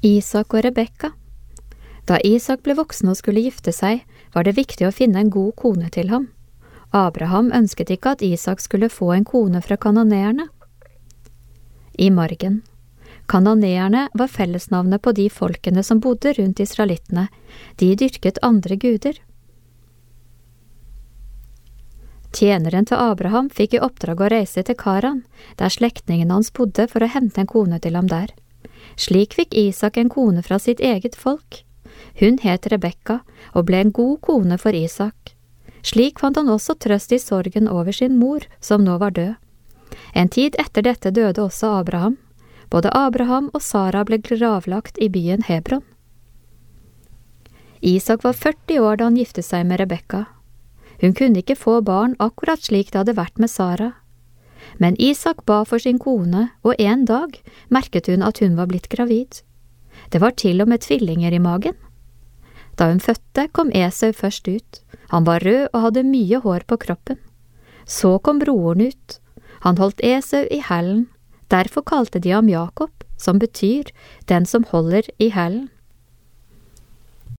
Isak og Rebekka. Da Isak ble voksen og skulle gifte seg, var det viktig å finne en god kone til ham. Abraham ønsket ikke at Isak skulle få en kone fra kananeerne. I margen. Kananeerne var fellesnavnet på de folkene som bodde rundt israelittene. De dyrket andre guder. Tjeneren til Abraham fikk i oppdrag å reise til Karan, der slektningen hans bodde, for å hente en kone til ham der. Slik fikk Isak en kone fra sitt eget folk. Hun het Rebekka og ble en god kone for Isak. Slik fant han også trøst i sorgen over sin mor, som nå var død. En tid etter dette døde også Abraham. Både Abraham og Sara ble gravlagt i byen Hebron. Isak var 40 år da han giftet seg med Rebekka. Hun kunne ikke få barn akkurat slik det hadde vært med Sara. Men Isak ba for sin kone, og en dag merket hun at hun var blitt gravid. Det var til og med tvillinger i magen. Da hun fødte, kom Esau først ut. Han var rød og hadde mye hår på kroppen. Så kom broren ut. Han holdt Esau i hælen. Derfor kalte de ham Jakob, som betyr den som holder i hælen.